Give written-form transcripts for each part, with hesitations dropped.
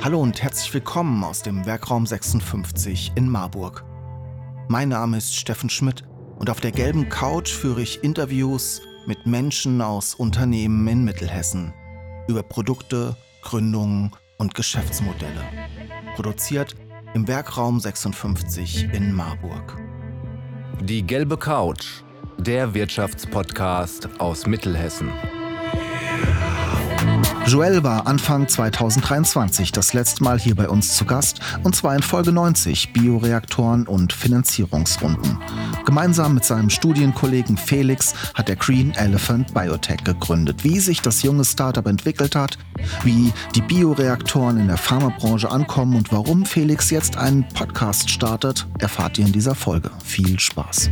Hallo und herzlich willkommen aus dem Werkraum 56 in Marburg. Mein Name ist Steffen Schmidt und auf der gelben Couch führe ich Interviews mit Menschen aus Unternehmen in Mittelhessen über Produkte, Gründungen und Geschäftsmodelle. Produziert im Werkraum 56 in Marburg. Die gelbe Couch, der Wirtschaftspodcast aus Mittelhessen. Joel war Anfang 2023 das letzte Mal hier bei uns zu Gast, und zwar in Folge 90 Bioreaktoren und Finanzierungsrunden. Gemeinsam mit seinem Studienkollegen Felix hat er Green Elephant Biotech gegründet. Wie sich das junge Startup entwickelt hat, wie die Bioreaktoren in der Pharmabranche ankommen und warum Felix jetzt einen Podcast startet, erfahrt ihr in dieser Folge. Viel Spaß!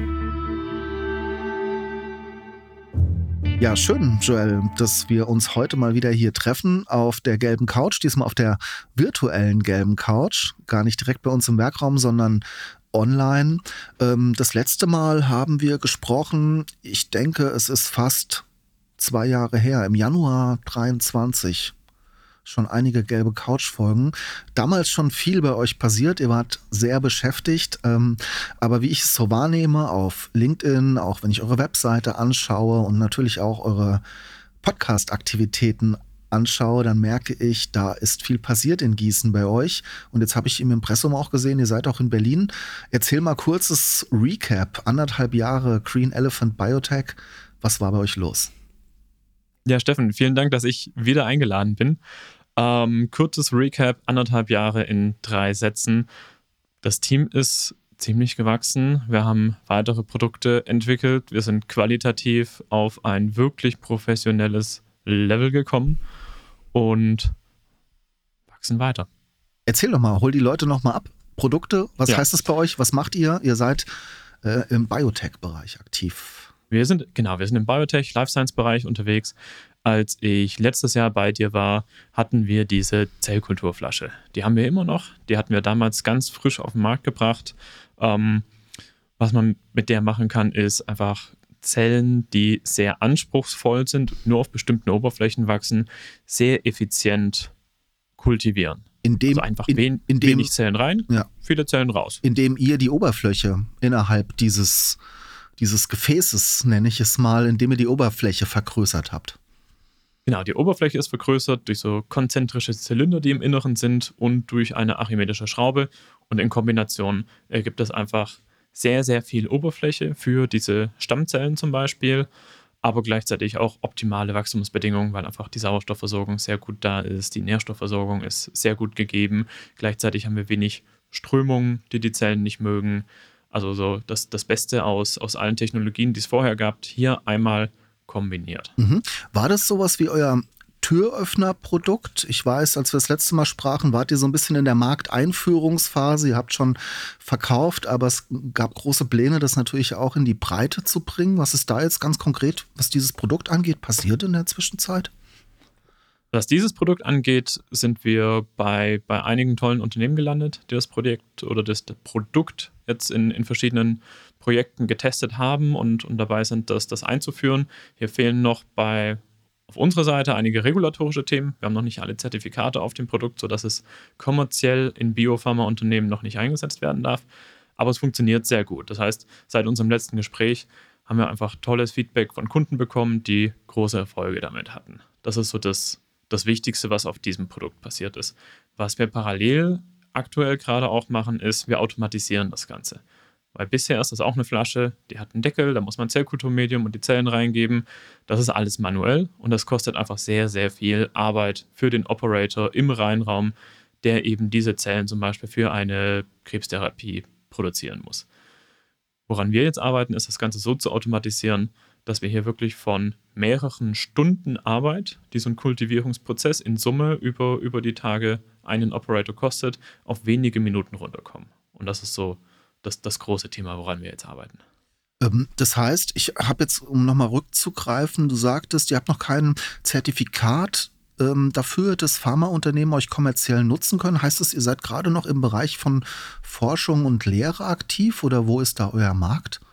Ja, schön, Joel, dass wir uns heute mal wieder hier treffen auf der gelben Couch, diesmal auf der virtuellen gelben Couch, gar nicht direkt bei uns im Werkraum, sondern online. Das letzte Mal haben wir gesprochen, ich denke, es ist fast 2 Jahre her, im Januar 23. Schon einige gelbe Couch-Folgen. Damals schon viel bei euch passiert, ihr wart sehr beschäftigt, aber wie ich es so wahrnehme auf LinkedIn, auch wenn ich eure Webseite anschaue und natürlich auch eure Podcast-Aktivitäten anschaue, dann merke ich, da ist viel passiert in Gießen bei euch. Und jetzt habe ich im Impressum auch gesehen, ihr seid auch in Berlin. Erzähl mal kurzes Recap, 1,5 Jahre Green Elephant Biotech. Was war bei euch los? Ja, Steffen, vielen Dank, dass ich wieder eingeladen bin. Kurzes Recap, 1,5 Jahre in 3 Sätzen. Das Team ist ziemlich gewachsen. Wir haben weitere Produkte entwickelt. Wir sind qualitativ auf ein wirklich professionelles Level gekommen und wachsen weiter. Erzähl doch mal, hol die Leute noch mal ab. Produkte, was heißt das bei euch? Was macht ihr? Ihr seid im Biotech-Bereich aktiv. Wir sind im Biotech, Life Science-Bereich unterwegs. Als ich letztes Jahr bei dir war, hatten wir diese Zellkulturflasche. Die haben wir immer noch. Die hatten wir damals ganz frisch auf den Markt gebracht. Was man mit der machen kann, ist einfach Zellen, die sehr anspruchsvoll sind, nur auf bestimmten Oberflächen wachsen, sehr effizient kultivieren. Also einfach wenig Zellen rein, viele Zellen raus. Indem ihr die Oberfläche innerhalb dieses Gefäßes, nenne ich es mal, indem ihr die Oberfläche vergrößert habt. Genau, die Oberfläche ist vergrößert durch so konzentrische Zylinder, die im Inneren sind, und durch eine archimedische Schraube. Und in Kombination ergibt das einfach sehr, sehr viel Oberfläche für diese Stammzellen zum Beispiel, aber gleichzeitig auch optimale Wachstumsbedingungen, weil einfach die Sauerstoffversorgung sehr gut da ist, die Nährstoffversorgung ist sehr gut gegeben. Gleichzeitig haben wir wenig Strömungen, die die Zellen nicht mögen. Also so das Beste aus allen Technologien, die es vorher gab, hier einmal kombiniert. Mhm. War das sowas wie euer Türöffner-Produkt? Ich weiß, als wir das letzte Mal sprachen, wart ihr so ein bisschen in der Markteinführungsphase. Ihr habt schon verkauft, aber es gab große Pläne, das natürlich auch in die Breite zu bringen. Was ist da jetzt ganz konkret, was dieses Produkt angeht, passiert in der Zwischenzeit? Was dieses Produkt angeht, sind wir bei einigen tollen Unternehmen gelandet, die das Projekt oder das Produkt jetzt in verschiedenen Projekten getestet haben und dabei sind, das einzuführen. Hier fehlen noch auf unserer Seite einige regulatorische Themen. Wir haben noch nicht alle Zertifikate auf dem Produkt, sodass es kommerziell in Biopharmaunternehmen noch nicht eingesetzt werden darf. Aber es funktioniert sehr gut. Das heißt, seit unserem letzten Gespräch haben wir einfach tolles Feedback von Kunden bekommen, die große Erfolge damit hatten. Das ist so das Wichtigste, was auf diesem Produkt passiert ist. Was wir parallel aktuell gerade auch machen, ist, wir automatisieren das Ganze. Weil bisher ist das auch eine Flasche, die hat einen Deckel, da muss man Zellkulturmedium und die Zellen reingeben. Das ist alles manuell und das kostet einfach sehr, sehr viel Arbeit für den Operator im Reinraum, der eben diese Zellen zum Beispiel für eine Krebstherapie produzieren muss. Woran wir jetzt arbeiten, ist das Ganze so zu automatisieren, dass wir hier wirklich von mehreren Stunden Arbeit, die so ein Kultivierungsprozess in Summe über die Tage einen Operator kostet, auf wenige Minuten runterkommen. Und das ist so das große Thema, woran wir jetzt arbeiten. Das heißt, ich habe jetzt, um nochmal rückzugreifen, du sagtest, ihr habt noch kein Zertifikat dafür, dass Pharmaunternehmen euch kommerziell nutzen können. Heißt das, ihr seid gerade noch im Bereich von Forschung und Lehre aktiv oder wo ist da euer Markt?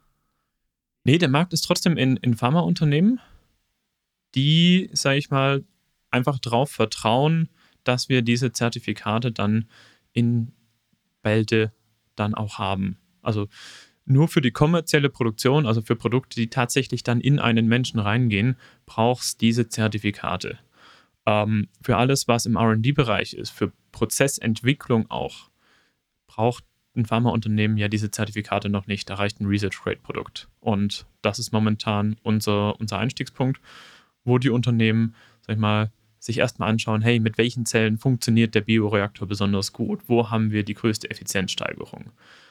Nee, der Markt ist trotzdem in Pharmaunternehmen, die, sage ich mal, einfach drauf vertrauen, dass wir diese Zertifikate dann in Bälde dann auch haben. Also nur für die kommerzielle Produktion, also für Produkte, die tatsächlich dann in einen Menschen reingehen, brauchst diese Zertifikate. Für alles, was im R&D-Bereich ist, für Prozessentwicklung auch, braucht ein Pharmaunternehmen ja diese Zertifikate noch nicht. Da reicht ein Research-Grade-Produkt. Und das ist momentan unser Einstiegspunkt, wo die Unternehmen, sag ich mal, sich erstmal anschauen, hey, mit welchen Zellen funktioniert der Bioreaktor besonders gut? Wo haben wir die größte Effizienzsteigerung?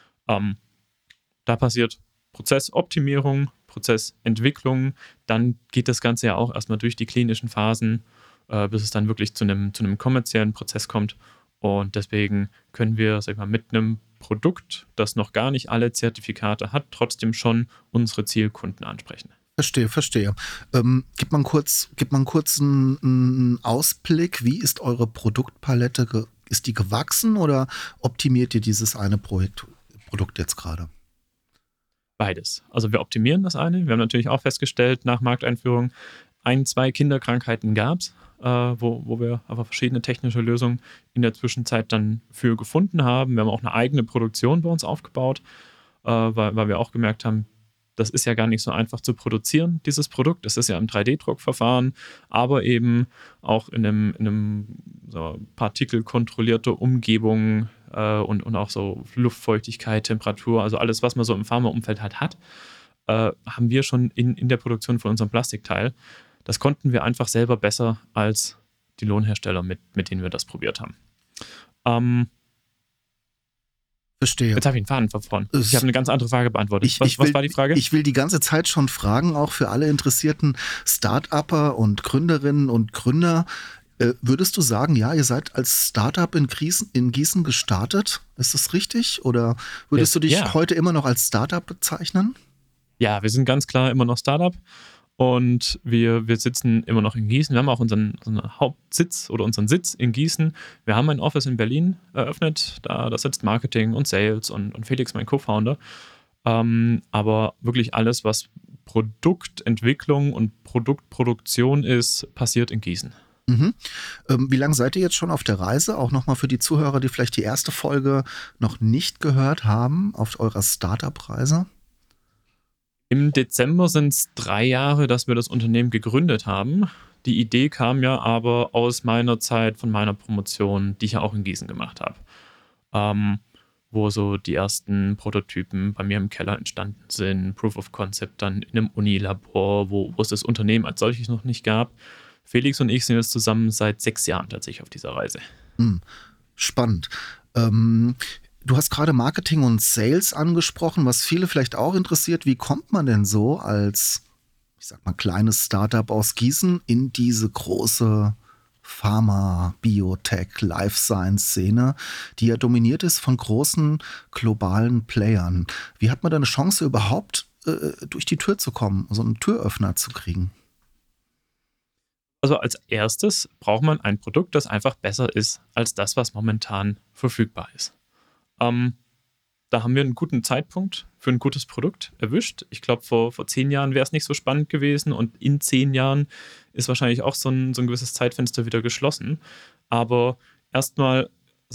Da passiert Prozessoptimierung, Prozessentwicklung, dann geht das Ganze ja auch erstmal durch die klinischen Phasen, bis es dann wirklich zu einem kommerziellen Prozess kommt. Und deswegen können wir, sag ich mal, mit einem Produkt, das noch gar nicht alle Zertifikate hat, trotzdem schon unsere Zielkunden ansprechen. Verstehe. Gib mal einen kurzen Ausblick. Wie ist eure Produktpalette? Ist die gewachsen oder optimiert ihr dieses eine Produkt jetzt gerade? Beides. Also wir optimieren das eine. Wir haben natürlich auch festgestellt, nach Markteinführung, 2 Kinderkrankheiten gab es, wo wir aber verschiedene technische Lösungen in der Zwischenzeit dann für gefunden haben. Wir haben auch eine eigene Produktion bei uns aufgebaut, weil wir auch gemerkt haben, das ist ja gar nicht so einfach zu produzieren, dieses Produkt. Das ist ja im 3D-Druckverfahren, aber eben auch in einem so partikelkontrollierter Umgebung und auch so Luftfeuchtigkeit, Temperatur, also alles, was man so im Pharmaumfeld halt hat, haben wir schon in der Produktion von unserem Plastikteil. Das konnten wir einfach selber besser als die Lohnhersteller, mit denen wir das probiert haben. Verstehe. Jetzt habe ich einen Faden verloren. Ich habe eine ganz andere Frage beantwortet. Was war die Frage? Ich will die ganze Zeit schon fragen, auch für alle interessierten Start-Upper und Gründerinnen und Gründer. Würdest du sagen, ja, ihr seid als Startup in Gießen gestartet? Ist das richtig? Oder würdest du dich heute immer noch als Startup bezeichnen? Ja, wir sind ganz klar immer noch Startup. Und wir sitzen immer noch in Gießen. Wir haben auch unseren Hauptsitz oder unseren Sitz in Gießen. Wir haben ein Office in Berlin eröffnet. Da sitzt Marketing und Sales und Felix, mein Co-Founder. Aber wirklich alles, was Produktentwicklung und Produktproduktion ist, passiert in Gießen. Mhm. Wie lange seid ihr jetzt schon auf der Reise? Auch nochmal für die Zuhörer, die vielleicht die erste Folge noch nicht gehört haben, auf eurer Startup-Reise? Im Dezember sind es 3 Jahre, dass wir das Unternehmen gegründet haben. Die Idee kam ja aber aus meiner Zeit von meiner Promotion, die ich ja auch in Gießen gemacht habe. Wo so die ersten Prototypen bei mir im Keller entstanden sind, Proof of Concept dann in einem Unilabor, wo es das Unternehmen als solches noch nicht gab. Felix und ich sind jetzt zusammen seit 6 Jahren tatsächlich auf dieser Reise. Spannend. Du hast gerade Marketing und Sales angesprochen, was viele vielleicht auch interessiert. Wie kommt man denn so als, ich sag mal, kleines Startup aus Gießen in diese große Pharma, Biotech, Life Science Szene, die ja dominiert ist von großen globalen Playern? Wie hat man da eine Chance, überhaupt durch die Tür zu kommen, so einen Türöffner zu kriegen? Also als erstes braucht man ein Produkt, das einfach besser ist als das, was momentan verfügbar ist. Da haben wir einen guten Zeitpunkt für ein gutes Produkt erwischt. Ich glaube, vor 10 Jahren wäre es nicht so spannend gewesen und in 10 Jahren ist wahrscheinlich auch so ein gewisses Zeitfenster wieder geschlossen. Aber erstmal,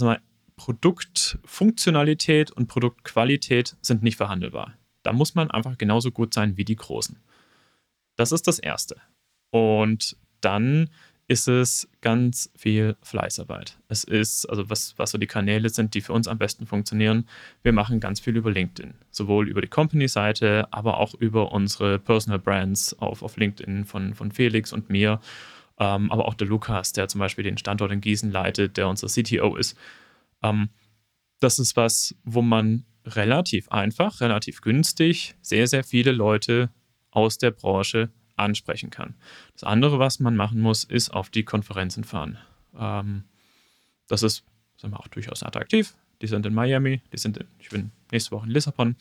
Produktfunktionalität und Produktqualität sind nicht verhandelbar. Da muss man einfach genauso gut sein wie die Großen. Das ist das Erste. Und dann ist es ganz viel Fleißarbeit. Es ist, also was so die Kanäle sind, die für uns am besten funktionieren. Wir machen ganz viel über LinkedIn. Sowohl über die Company-Seite, aber auch über unsere Personal Brands auf LinkedIn von Felix und mir. Aber auch der Lukas, der zum Beispiel den Standort in Gießen leitet, der unser CTO ist. Das ist was, wo man relativ einfach, relativ günstig sehr, sehr viele Leute aus der Branche ansprechen kann. Das andere, was man machen muss, ist auf die Konferenzen fahren. Das ist, sagen wir, auch durchaus attraktiv. Die sind in Miami, ich bin nächste Woche in Lissabon.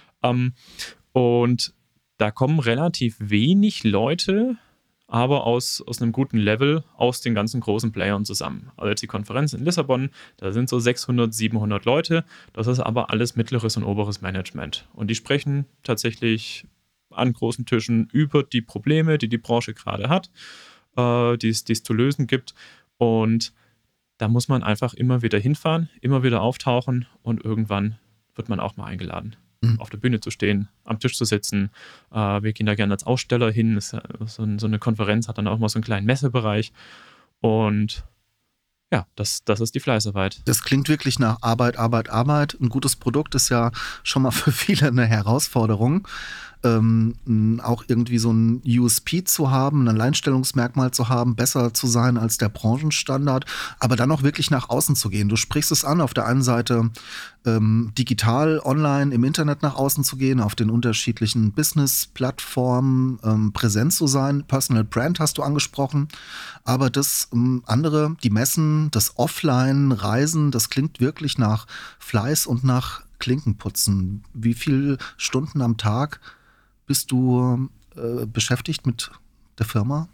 Und da kommen relativ wenig Leute, aber aus einem guten Level, aus den ganzen großen Playern zusammen. Also jetzt die Konferenz in Lissabon, da sind so 600, 700 Leute. Das ist aber alles mittleres und oberes Management. Und die sprechen tatsächlich an großen Tischen über die Probleme, die die Branche gerade hat, die es zu lösen gibt. Und da muss man einfach immer wieder hinfahren, immer wieder auftauchen und irgendwann wird man auch mal eingeladen, auf der Bühne zu stehen, am Tisch zu sitzen. Wir gehen da gerne als Aussteller hin. So eine Konferenz hat dann auch mal so einen kleinen Messebereich. Und ja, das ist die Fleißarbeit. Das klingt wirklich nach Arbeit, Arbeit, Arbeit. Ein gutes Produkt ist ja schon mal für viele eine Herausforderung. Auch irgendwie so ein USP zu haben, ein Alleinstellungsmerkmal zu haben, besser zu sein als der Branchenstandard, aber dann auch wirklich nach außen zu gehen. Du sprichst es an, auf der einen Seite digital, online, im Internet nach außen zu gehen, auf den unterschiedlichen Business-Plattformen präsent zu sein. Personal Brand hast du angesprochen, aber das andere, die Messen, das Offline-Reisen, das klingt wirklich nach Fleiß und nach Klinkenputzen. Wie viele Stunden am Tag bist du beschäftigt mit der Firma?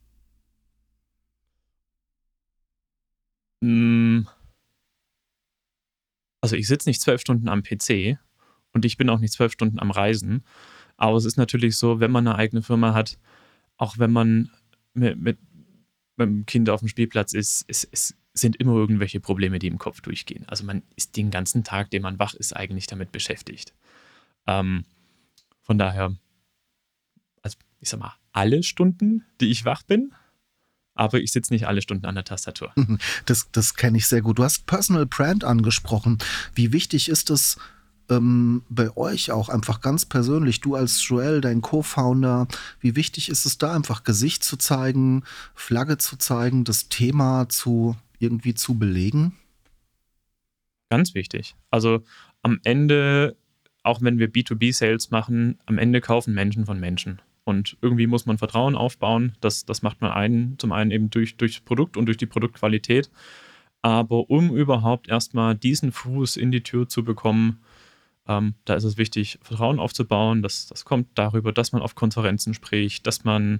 Also ich sitze nicht 12 Stunden am PC und ich bin auch nicht 12 Stunden am Reisen. Aber es ist natürlich so, wenn man eine eigene Firma hat, auch wenn man mit dem Kind auf dem Spielplatz ist, es sind immer irgendwelche Probleme, die im Kopf durchgehen. Also man ist den ganzen Tag, den man wach ist, eigentlich damit beschäftigt. Von daher, also ich sag mal, alle Stunden, die ich wach bin, aber ich sitze nicht alle Stunden an der Tastatur. Das kenne ich sehr gut. Du hast Personal Brand angesprochen. Wie wichtig ist es bei euch auch einfach ganz persönlich, du als Joel, dein Co-Founder, wie wichtig ist es da einfach Gesicht zu zeigen, Flagge zu zeigen, das Thema irgendwie zu belegen? Ganz wichtig. Also am Ende, auch wenn wir B2B-Sales machen, am Ende kaufen Menschen von Menschen. Und irgendwie muss man Vertrauen aufbauen. Das macht man zum einen eben durchs Produkt und durch die Produktqualität. Aber um überhaupt erstmal diesen Fuß in die Tür zu bekommen, da ist es wichtig, Vertrauen aufzubauen. Das kommt darüber, dass man auf Konferenzen spricht, dass man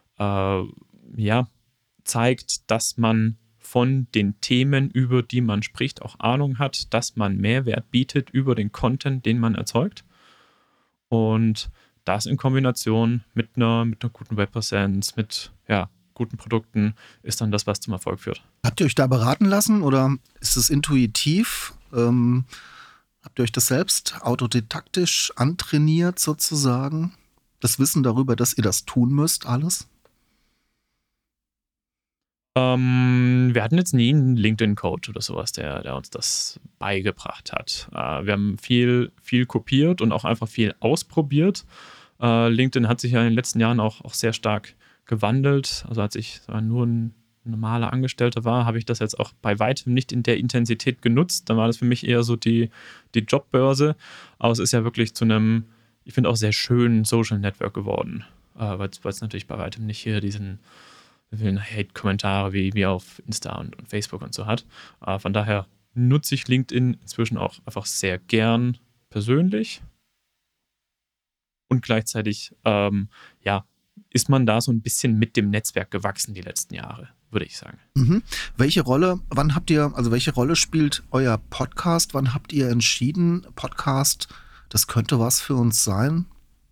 zeigt, dass man von den Themen, über die man spricht, auch Ahnung hat, dass man Mehrwert bietet über den Content, den man erzeugt. Und das in Kombination mit einer guten Webpräsenz, mit guten Produkten, ist dann das, was zum Erfolg führt. Habt ihr euch da beraten lassen oder ist es intuitiv? Habt ihr euch das selbst autodidaktisch antrainiert sozusagen? Das Wissen darüber, dass ihr das tun müsst, alles? Wir hatten jetzt nie einen LinkedIn-Coach oder sowas, der uns das beigebracht hat. Wir haben viel kopiert und auch einfach viel ausprobiert. LinkedIn hat sich ja in den letzten Jahren auch sehr stark gewandelt. Also als ich nur ein normaler Angestellter war, habe ich das jetzt auch bei weitem nicht in der Intensität genutzt. Dann war das für mich eher so die Jobbörse. Aber es ist ja wirklich zu einem, ich finde auch sehr schönen Social Network geworden. Weil es natürlich bei weitem nicht hier diesen vielen Hate-Kommentare wie auf Insta und Facebook und so hat. Von daher nutze ich LinkedIn inzwischen auch einfach sehr gern persönlich. Und gleichzeitig ist man da so ein bisschen mit dem Netzwerk gewachsen die letzten Jahre, würde ich sagen. Welche Rolle spielt euer Podcast? Wann habt ihr entschieden, Podcast, das könnte was für uns sein?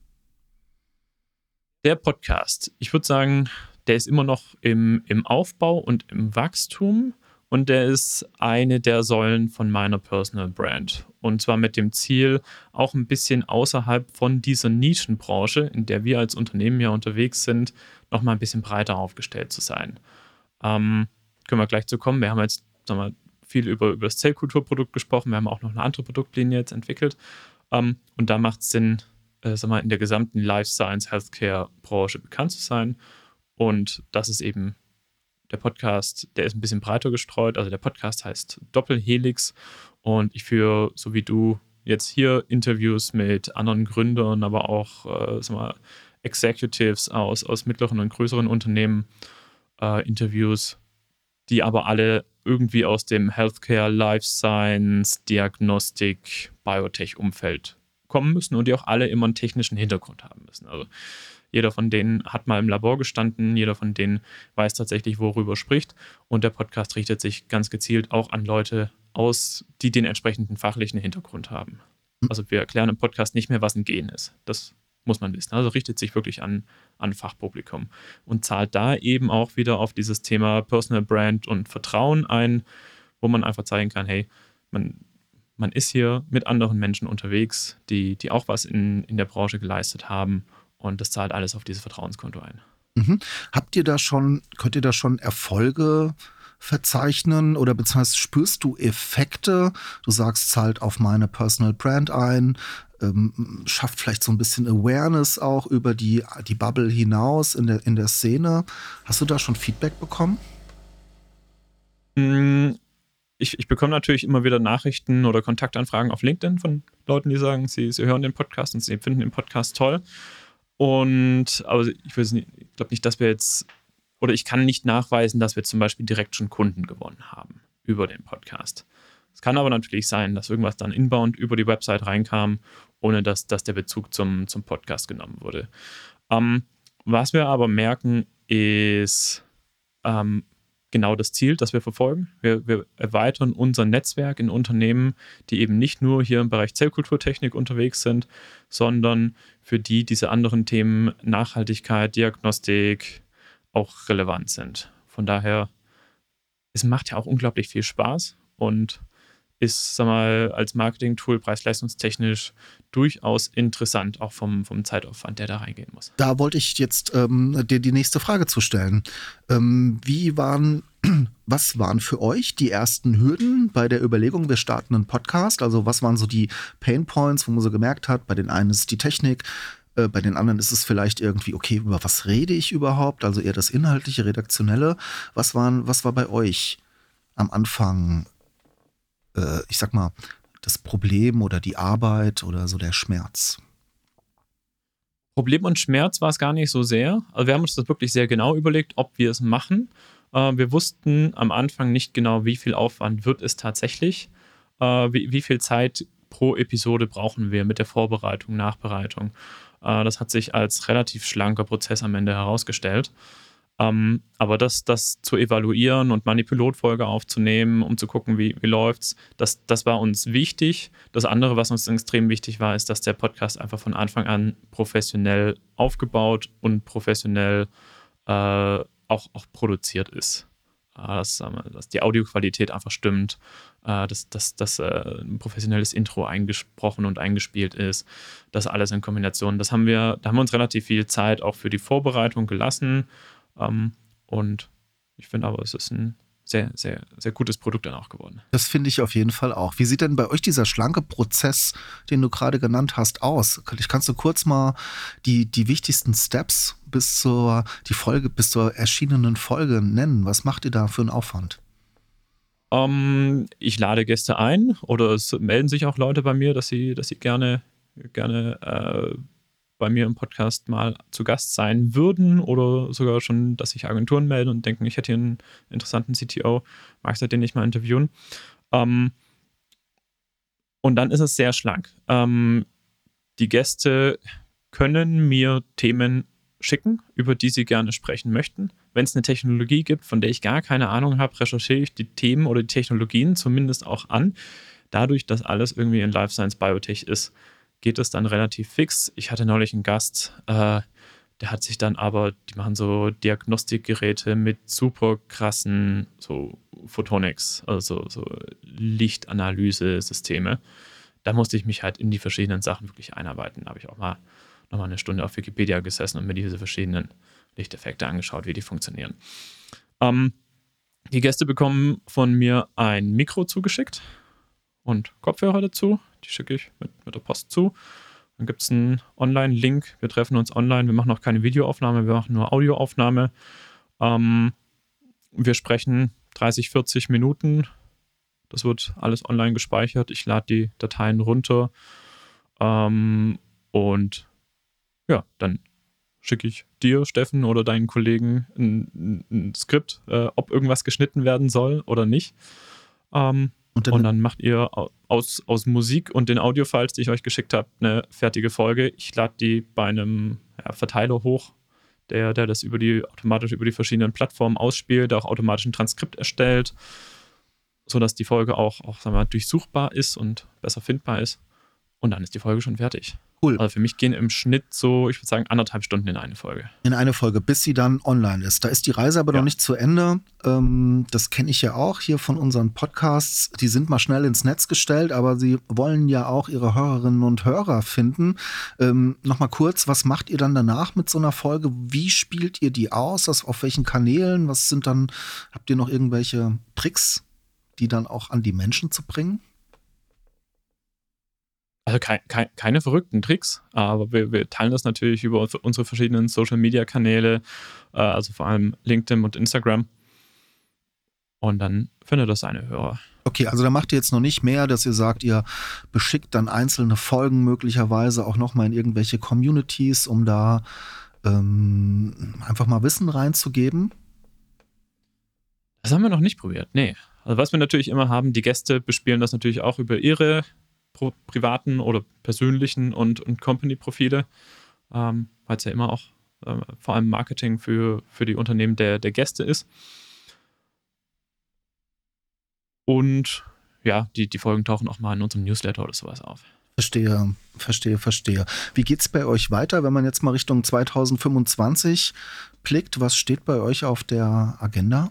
Der Podcast, ich würde sagen, der ist immer noch im Aufbau und im Wachstum und der ist eine der Säulen von meiner Personal Brand. Und zwar mit dem Ziel, auch ein bisschen außerhalb von dieser Nischenbranche, in der wir als Unternehmen ja unterwegs sind, nochmal ein bisschen breiter aufgestellt zu sein. Können wir gleich zu kommen. Wir haben jetzt viel über das Zellkulturprodukt gesprochen. Wir haben auch noch eine andere Produktlinie jetzt entwickelt. Und da macht es Sinn, in der gesamten Life Science Healthcare Branche bekannt zu sein. Und das ist eben der Podcast, der ist ein bisschen breiter gestreut. Also der Podcast heißt Doppelhelix und ich führe, so wie du, jetzt hier Interviews mit anderen Gründern, aber auch Executives aus mittleren und größeren Unternehmen, Interviews, die aber alle irgendwie aus dem Healthcare, Life Science, Diagnostik, Biotech-Umfeld kommen müssen und die auch alle immer einen technischen Hintergrund haben müssen. Also jeder von denen hat mal im Labor gestanden, jeder von denen weiß tatsächlich, worüber spricht. Und der Podcast richtet sich ganz gezielt auch an Leute aus, die den entsprechenden fachlichen Hintergrund haben. Also wir erklären im Podcast nicht mehr, was ein Gen ist. Das muss man wissen. Also richtet sich wirklich an Fachpublikum und zahlt da eben auch wieder auf dieses Thema Personal Brand und Vertrauen ein, wo man einfach zeigen kann, hey, man ist hier mit anderen Menschen unterwegs, die auch was in der Branche geleistet haben, und das zahlt alles auf dieses Vertrauenskonto ein. Mhm. Könnt ihr da schon Erfolge verzeichnen oder beziehungsweise spürst du Effekte? Du sagst, zahlt auf meine Personal Brand ein, schafft vielleicht so ein bisschen Awareness auch über die Bubble hinaus in der Szene. Hast du da schon Feedback bekommen? Ich bekomme natürlich immer wieder Nachrichten oder Kontaktanfragen auf LinkedIn von Leuten, die sagen, sie hören den Podcast und sie finden den Podcast toll. Aber ich glaube nicht, dass wir jetzt, oder ich kann nicht nachweisen, dass wir zum Beispiel direkt schon Kunden gewonnen haben über den Podcast. Es kann aber natürlich sein, dass irgendwas dann inbound über die Website reinkam, ohne dass der Bezug zum Podcast genommen wurde. Was wir aber merken, ist genau das Ziel, das wir verfolgen. Wir erweitern unser Netzwerk in Unternehmen, die eben nicht nur hier im Bereich Zellkulturtechnik unterwegs sind, sondern für die diese anderen Themen Nachhaltigkeit, Diagnostik auch relevant sind. Von daher, es macht ja auch unglaublich viel Spaß und ist, sag mal, als Marketing-Tool preis-leistungstechnisch durchaus interessant, auch vom Zeitaufwand, der da reingehen muss. Da wollte ich jetzt dir die nächste Frage zu stellen. Was waren für euch die ersten Hürden bei der Überlegung, wir starten einen Podcast? Also was waren so die Pain Points, wo man so gemerkt hat, bei den einen ist es die Technik, bei den anderen ist es vielleicht irgendwie, okay, über was rede ich überhaupt? Also eher das Inhaltliche, Redaktionelle. Was war bei euch am Anfang, ich sag mal, das Problem oder die Arbeit oder so der Schmerz? Problem und Schmerz war es gar nicht so sehr. Also wir haben uns das wirklich sehr genau überlegt, ob wir es machen. Wir wussten am Anfang nicht genau, wie viel Aufwand wird es tatsächlich, wie viel Zeit pro Episode brauchen wir mit der Vorbereitung, Nachbereitung. Das hat sich als relativ schlanker Prozess am Ende herausgestellt. Aber das zu evaluieren und mal eine Pilotfolge aufzunehmen, um zu gucken, wie läuft's, das war uns wichtig. Das andere, was uns extrem wichtig war, ist, dass der Podcast einfach von Anfang an professionell aufgebaut und professionell auch produziert ist. Dass die Audioqualität einfach stimmt, dass ein professionelles Intro eingesprochen und eingespielt ist, das alles in Kombination. Da haben wir uns relativ viel Zeit auch für die Vorbereitung gelassen. Und ich finde aber, es ist ein sehr, sehr, sehr gutes Produkt dann auch geworden. Das finde ich auf jeden Fall auch. Wie sieht denn bei euch dieser schlanke Prozess, den du gerade genannt hast, aus? Kannst du kurz mal die wichtigsten Steps bis zur erschienenen Folge nennen? Was macht ihr da für einen Aufwand? Ich lade Gäste ein oder es melden sich auch Leute bei mir, dass sie gerne bei mir im Podcast mal zu Gast sein würden oder sogar schon, dass sich Agenturen melden und denken, ich hätte hier einen interessanten CTO, magst du den nicht mal interviewen? Und dann ist es sehr schlank. Die Gäste können mir Themen schicken, über die sie gerne sprechen möchten. Wenn es eine Technologie gibt, von der ich gar keine Ahnung habe, recherchiere ich die Themen oder die Technologien zumindest auch an. Dadurch, dass alles irgendwie in Life Science Biotech ist, geht es dann relativ fix. Ich hatte neulich einen Gast, der hat sich dann aber, die machen so Diagnostikgeräte mit super krassen so Photonics, also so Lichtanalyse-Systeme. Da musste ich mich halt in die verschiedenen Sachen wirklich einarbeiten. Da habe ich auch mal nochmal eine Stunde auf Wikipedia gesessen und mir diese verschiedenen Lichteffekte angeschaut, wie die funktionieren. Die Gäste bekommen von mir ein Mikro zugeschickt und Kopfhörer dazu. Die schicke ich mit der Post zu. Dann gibt es einen Online-Link. Wir treffen uns online. Wir machen auch keine Videoaufnahme, wir machen nur Audioaufnahme. Wir sprechen 30, 40 Minuten. Das wird alles online gespeichert. Ich lade die Dateien runter. Und ja, dann schicke ich dir, Steffen, oder deinen Kollegen ein Skript, ob irgendwas geschnitten werden soll oder nicht. Und dann macht ihr aus Musik und den Audiofiles, die ich euch geschickt habe, eine fertige Folge. Ich lade die bei einem Verteiler hoch, der das automatisch über die verschiedenen Plattformen ausspielt, der auch automatisch ein Transkript erstellt, sodass die Folge auch sagen wir mal, durchsuchbar ist und besser findbar ist. Und dann ist die Folge schon fertig. Cool. Also für mich gehen im Schnitt so, ich würde sagen, 1,5 Stunden in eine Folge. In eine Folge, bis sie dann online ist. Da ist die Reise aber noch nicht zu Ende. Das kenne ich ja auch hier von unseren Podcasts. Die sind mal schnell ins Netz gestellt, aber sie wollen ja auch ihre Hörerinnen und Hörer finden. Nochmal kurz, was macht ihr dann danach mit so einer Folge? Wie spielt ihr die aus? Auf welchen Kanälen? Habt ihr noch irgendwelche Tricks, die dann auch an die Menschen zu bringen? Also keine verrückten Tricks, aber wir teilen das natürlich über unsere verschiedenen Social-Media-Kanäle, also vor allem LinkedIn und Instagram. Und dann findet das seine Hörer. Okay, also da macht ihr jetzt noch nicht mehr, dass ihr sagt, ihr beschickt dann einzelne Folgen möglicherweise auch nochmal in irgendwelche Communities, um da einfach mal Wissen reinzugeben? Das haben wir noch nicht probiert, nee. Also was wir natürlich immer haben, die Gäste bespielen das natürlich auch über ihre privaten oder persönlichen und Company-Profile, weil es ja immer auch vor allem Marketing für die Unternehmen der Gäste ist. Und ja, die Folgen tauchen auch mal in unserem Newsletter oder sowas auf. Verstehe. Wie geht's bei euch weiter, wenn man jetzt mal Richtung 2025 blickt? Was steht bei euch auf der Agenda?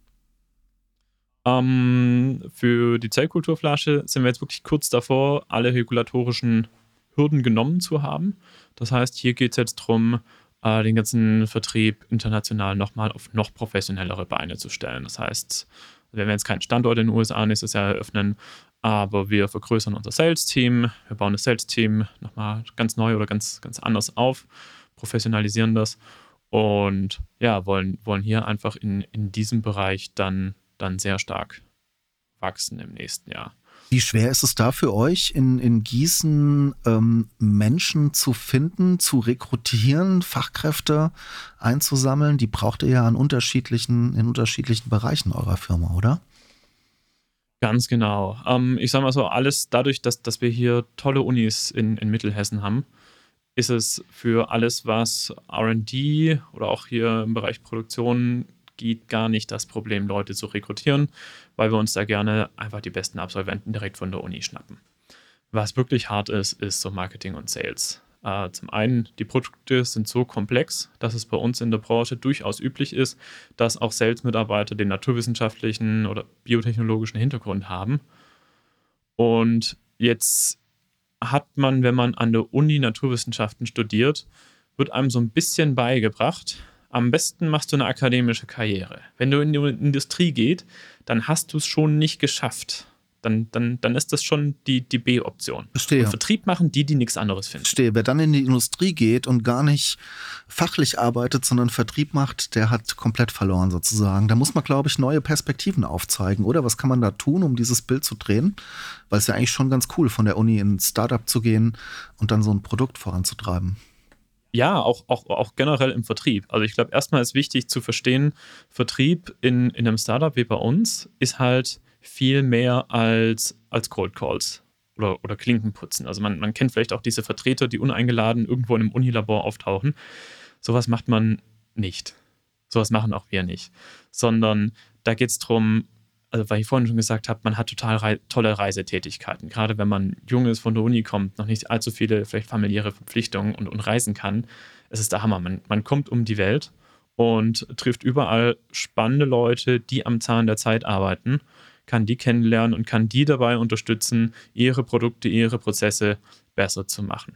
Für die Zellkulturflasche sind wir jetzt wirklich kurz davor, alle regulatorischen Hürden genommen zu haben. Das heißt, hier geht es jetzt darum, den ganzen Vertrieb international nochmal auf noch professionellere Beine zu stellen. Das heißt, wir werden jetzt keinen Standort in den USA nächstes Jahr eröffnen, aber wir vergrößern unser Sales-Team. Wir bauen das Sales-Team nochmal ganz neu oder ganz anders auf, professionalisieren das und ja, wollen hier einfach in diesem Bereich dann sehr stark wachsen im nächsten Jahr. Wie schwer ist es da für euch, in Gießen Menschen zu finden, zu rekrutieren, Fachkräfte einzusammeln? Die braucht ihr ja in unterschiedlichen Bereichen eurer Firma, oder? Ganz genau. Ich sage mal so, alles dadurch, dass wir hier tolle Unis in Mittelhessen haben, ist es für alles, was R&D oder auch hier im Bereich Produktion geht, gar nicht das Problem, Leute zu rekrutieren, weil wir uns da gerne einfach die besten Absolventen direkt von der Uni schnappen. Was wirklich hart ist so Marketing und Sales. Zum einen, die Produkte sind so komplex, dass es bei uns in der Branche durchaus üblich ist, dass auch Sales-Mitarbeiter den naturwissenschaftlichen oder biotechnologischen Hintergrund haben. Und jetzt hat man, wenn man an der Uni Naturwissenschaften studiert, wird einem so ein bisschen beigebracht, am besten machst du eine akademische Karriere. Wenn du in die Industrie gehst, dann hast du es schon nicht geschafft. Dann ist das schon die B-Option. Verstehe. Und Vertrieb machen die nichts anderes finden. Verstehe. Wer dann in die Industrie geht und gar nicht fachlich arbeitet, sondern Vertrieb macht, der hat komplett verloren sozusagen. Da muss man, glaube ich, neue Perspektiven aufzeigen, oder? Was kann man da tun, um dieses Bild zu drehen? Weil es ja eigentlich schon ganz cool, von der Uni in ein Startup zu gehen und dann so ein Produkt voranzutreiben. Ja, auch generell im Vertrieb. Also ich glaube, erstmal ist wichtig zu verstehen, Vertrieb in einem Startup wie bei uns ist halt viel mehr als Cold Calls oder Klinkenputzen. Also man kennt vielleicht auch diese Vertreter, die uneingeladen irgendwo in einem Unilabor auftauchen. Sowas macht man nicht. Sowas machen auch wir nicht. Sondern da geht es darum, also weil ich vorhin schon gesagt habe, man hat total tolle Reisetätigkeiten. Gerade wenn man jung ist, von der Uni kommt, noch nicht allzu viele vielleicht familiäre Verpflichtungen und reisen kann. Es ist der Hammer. Man kommt um die Welt und trifft überall spannende Leute, die am Zahn der Zeit arbeiten, kann die kennenlernen und kann die dabei unterstützen, ihre Produkte, ihre Prozesse besser zu machen.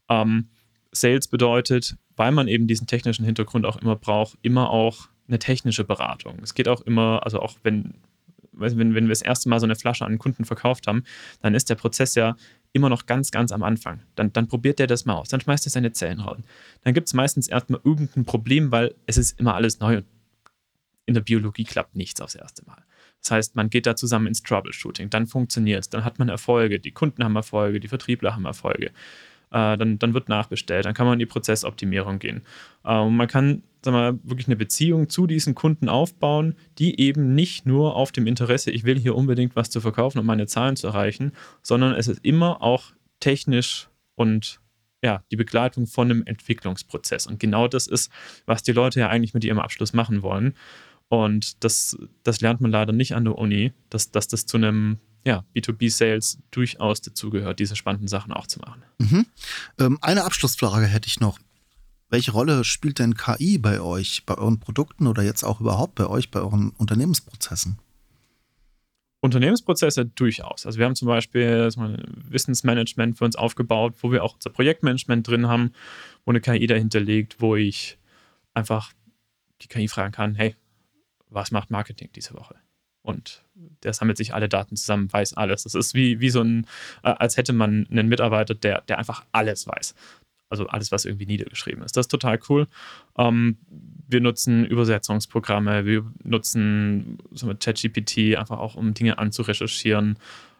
Sales bedeutet, weil man eben diesen technischen Hintergrund auch immer braucht, immer auch eine technische Beratung. Es geht auch immer, also auch wenn wir das erste Mal so eine Flasche an einen Kunden verkauft haben, dann ist der Prozess ja immer noch ganz am Anfang. Dann probiert der das mal aus, dann schmeißt er seine Zellen raus. Dann gibt es meistens erstmal irgendein Problem, weil es ist immer alles neu und in der Biologie klappt nichts aufs erste Mal. Das heißt, man geht da zusammen ins Troubleshooting, dann funktioniert es, dann hat man Erfolge, die Kunden haben Erfolge, die Vertriebler haben Erfolge. Dann wird nachbestellt, dann kann man in die Prozessoptimierung gehen. Man kann, wirklich eine Beziehung zu diesen Kunden aufbauen, die eben nicht nur auf dem Interesse, ich will hier unbedingt was zu verkaufen, um meine Zahlen zu erreichen, sondern es ist immer auch technisch und ja, die Begleitung von einem Entwicklungsprozess. Und genau das ist, was die Leute ja eigentlich mit ihrem Abschluss machen wollen. Und das lernt man leider nicht an der Uni, dass das zu einem B2B-Sales durchaus dazugehört, diese spannenden Sachen auch zu machen. Eine Abschlussfrage hätte ich noch. Welche Rolle spielt denn KI bei euch, bei euren Produkten oder jetzt auch überhaupt bei euch, bei euren Unternehmensprozessen? Unternehmensprozesse durchaus. Also wir haben zum Beispiel ein Wissensmanagement für uns aufgebaut, wo wir auch unser Projektmanagement drin haben, wo eine KI dahinter liegt, wo ich einfach die KI fragen kann, hey, was macht Marketing diese Woche? Und der sammelt sich alle Daten zusammen, weiß alles. Das ist wie so als hätte man einen Mitarbeiter, der einfach alles weiß. Also alles, was irgendwie niedergeschrieben ist. Das ist total cool. Wir nutzen Übersetzungsprogramme, wir nutzen ChatGPT einfach auch, um Dinge anzurecherchieren.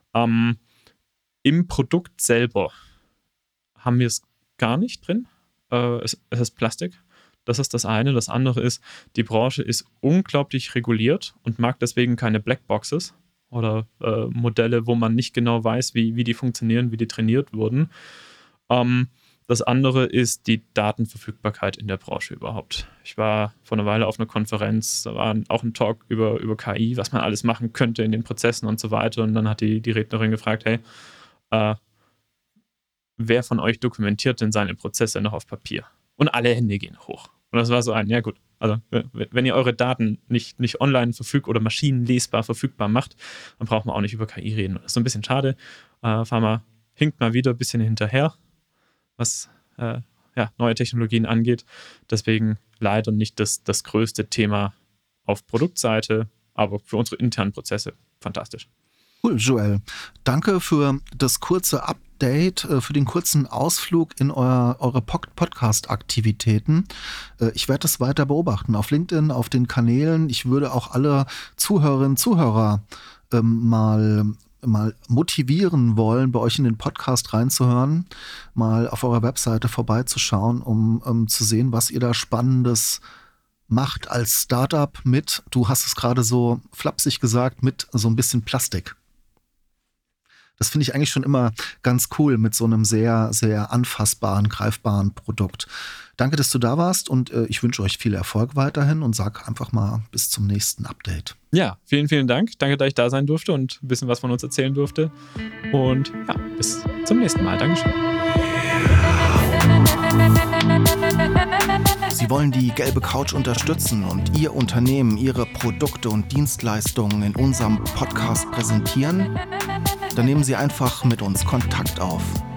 Im Produkt selber haben wir es gar nicht drin. Es ist Plastik. Das ist das eine. Das andere ist, die Branche ist unglaublich reguliert und mag deswegen keine Blackboxes oder Modelle, wo man nicht genau weiß, wie die funktionieren, wie die trainiert wurden. Das andere ist die Datenverfügbarkeit in der Branche überhaupt. Ich war vor einer Weile auf einer Konferenz, da war auch ein Talk über KI, was man alles machen könnte in den Prozessen und so weiter. Und dann hat die Rednerin gefragt, hey, wer von euch dokumentiert denn seine Prozesse noch auf Papier? Und alle Hände gehen hoch. Und das war so ja gut, also wenn ihr eure Daten nicht online verfügbar oder maschinenlesbar verfügbar macht, dann braucht man auch nicht über KI reden. Das ist so ein bisschen schade. Pharma hinkt mal wieder ein bisschen hinterher, was neue Technologien angeht. Deswegen leider nicht das größte Thema auf Produktseite, aber für unsere internen Prozesse fantastisch. Cool, Joel. Danke für das kurze Update, für den kurzen Ausflug in eure Podcast-Aktivitäten. Ich werde das weiter beobachten auf LinkedIn, auf den Kanälen. Ich würde auch alle Zuhörerinnen und Zuhörer mal motivieren wollen, bei euch in den Podcast reinzuhören, mal auf eurer Webseite vorbeizuschauen, um zu sehen, was ihr da Spannendes macht als Startup mit, du hast es gerade so flapsig gesagt, mit so ein bisschen Plastik. Das finde ich eigentlich schon immer ganz cool mit so einem sehr, sehr anfassbaren, greifbaren Produkt. Danke, dass du da warst und ich wünsche euch viel Erfolg weiterhin und sag einfach mal bis zum nächsten Update. Ja, vielen, vielen Dank. Danke, dass ich da sein durfte und ein bisschen was von uns erzählen durfte. Und ja, bis zum nächsten Mal. Dankeschön. Sie wollen die Gelbe Couch unterstützen und Ihr Unternehmen, Ihre Produkte und Dienstleistungen in unserem Podcast präsentieren? Dann nehmen Sie einfach mit uns Kontakt auf.